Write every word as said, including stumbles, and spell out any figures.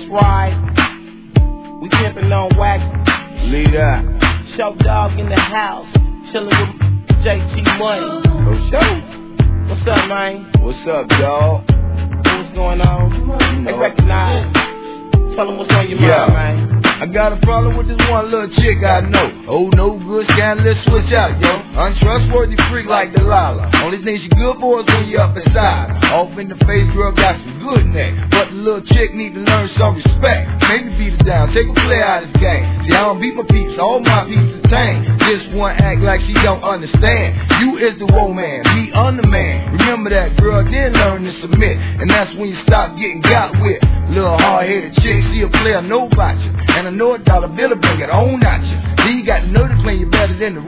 right. We pimpin' on wax. Lead out. Show dog in the house. Chillin' with J T Money. Oh, show. What's up, man? What's up, dawg? What's going on? You They know. recognize. Tell them what's on your Yeah. mind, man. I got a problem with this one little chick I know. Oh, no good, scandalous, switch out, yo. Untrustworthy freak like Delilah. Only thing she good for is when you up inside. Off in the face, girl, got some good neck. But the little chick need to learn some respect. Maybe beat her down, take a play out of this game. See, I don't beat my peeps, all my peeps are tame. This one act like she don't understand. You is the woman, me I'm the man. Remember that, girl, then learn to submit. And that's when you stop getting got with. Little hard-headed chick, she a player, know about you. And I know a dollar bill will bring it on at you. Then you got to know to play you better than the